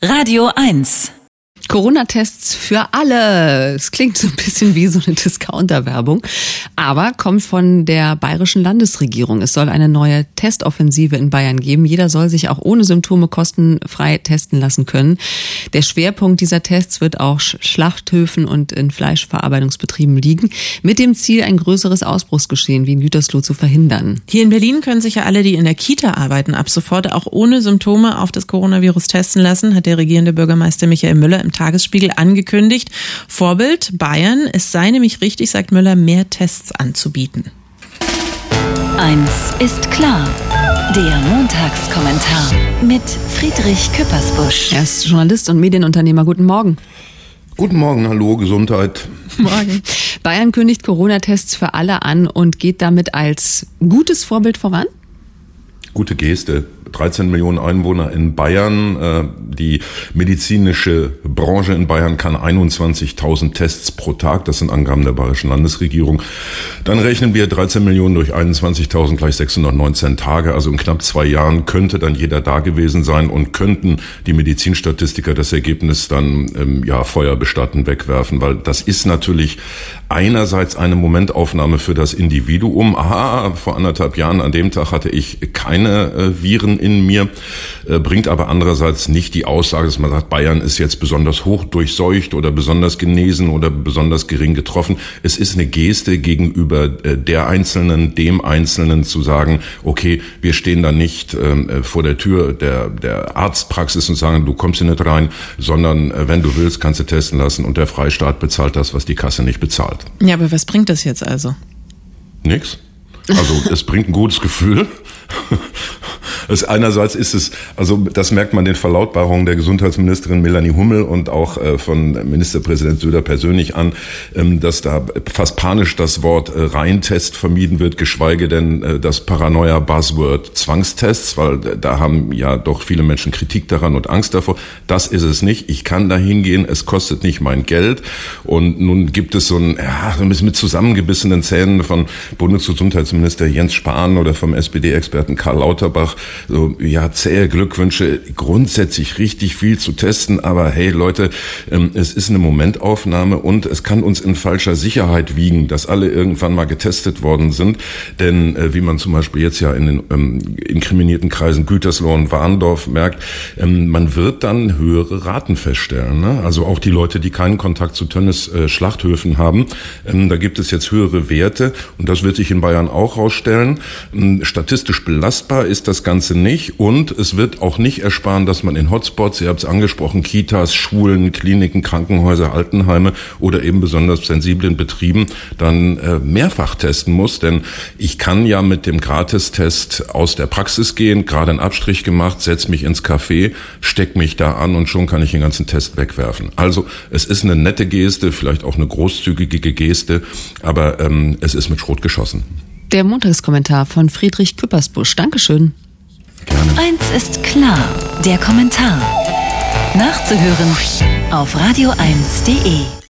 Radio 1. Corona-Tests für alle. Es klingt so ein bisschen wie so eine Discounter-Werbung, aber kommt von der bayerischen Landesregierung. Es soll eine neue Testoffensive in Bayern geben. Jeder soll sich auch ohne Symptome kostenfrei testen lassen können. Der Schwerpunkt dieser Tests wird auch Schlachthöfen und in Fleischverarbeitungsbetrieben liegen, mit dem Ziel, ein größeres Ausbruchsgeschehen wie in Gütersloh zu verhindern. Hier in Berlin können sich ja alle, die in der Kita arbeiten, ab sofort auch ohne Symptome auf das Coronavirus testen lassen, hat der regierende Bürgermeister Michael Müller im Tagesspiegel angekündigt. Vorbild Bayern. Es sei nämlich richtig, sagt Müller, mehr Tests anzubieten. Eins ist klar. Der Montagskommentar mit Friedrich Küppersbusch. Er ist Journalist und Medienunternehmer. Guten Morgen. Guten Morgen, hallo, Gesundheit. Morgen. Bayern kündigt Corona-Tests für alle an und geht damit als gutes Vorbild voran? Gute Geste. 13 Millionen Einwohner in Bayern. Die medizinische Branche in Bayern kann 21.000 Tests pro Tag. Das sind Angaben der bayerischen Landesregierung. Dann rechnen wir 13 Millionen durch 21.000 gleich 619 Tage. Also in knapp 2 Jahren könnte dann jeder da gewesen sein und könnten die Medizinstatistiker das Ergebnis dann Feuer bestatten, wegwerfen. Weil das ist natürlich einerseits eine Momentaufnahme für das Individuum. Vor 1,5 Jahren an dem Tag hatte ich keine Viren in mir, bringt aber andererseits nicht die Aussage, dass man sagt, Bayern ist jetzt besonders hoch durchseucht oder besonders genesen oder besonders gering getroffen. Es ist eine Geste gegenüber der Einzelnen, dem Einzelnen zu sagen, okay, wir stehen da nicht vor der Tür der Arztpraxis und sagen, du kommst hier nicht rein, sondern wenn du willst, kannst du testen lassen und der Freistaat bezahlt das, was die Kasse nicht bezahlt. Ja, aber was bringt das jetzt also? Nix. Also es bringt ein gutes Gefühl. Einerseits ist es, also das merkt man den Verlautbarungen der Gesundheitsministerin Melanie Hummel und auch von Ministerpräsident Söder persönlich an, dass da fast panisch das Wort Reintest vermieden wird, geschweige denn das Paranoia-Buzzword Zwangstests, weil da haben ja doch viele Menschen Kritik daran und Angst davor. Das ist es nicht. Ich kann da hingehen, es kostet nicht mein Geld. Und nun gibt es so ein bisschen mit zusammengebissenen Zähnen von Bundesgesundheitsminister Jens Spahn oder vom SPD-Experten Karl Lauterbach, zähe Glückwünsche, grundsätzlich richtig viel zu testen, aber hey Leute, es ist eine Momentaufnahme und es kann uns in falscher Sicherheit wiegen, dass alle irgendwann mal getestet worden sind, denn wie man zum Beispiel jetzt ja in den inkriminierten Kreisen Gütersloh und Warndorf merkt, man wird dann höhere Raten feststellen, ne? Also auch die Leute, die keinen Kontakt zu Tönnies Schlachthöfen haben, da gibt es jetzt höhere Werte und das wird sich in Bayern auch rausstellen. Statistisch belastbar ist das Ganze nicht und es wird auch nicht ersparen, dass man in Hotspots, ihr habt es angesprochen, Kitas, Schulen, Kliniken, Krankenhäuser, Altenheime oder eben besonders sensiblen Betrieben dann mehrfach testen muss, denn ich kann ja mit dem Gratistest aus der Praxis gehen, gerade einen Abstrich gemacht, setze mich ins Café, steck mich da an und schon kann ich den ganzen Test wegwerfen. Also es ist eine nette Geste, vielleicht auch eine großzügige Geste, aber es ist mit Schrot geschossen. Der Montagskommentar von Friedrich Küppersbusch. Dankeschön. Gerne. Eins ist klar. Der Kommentar. Nachzuhören auf radio1.de.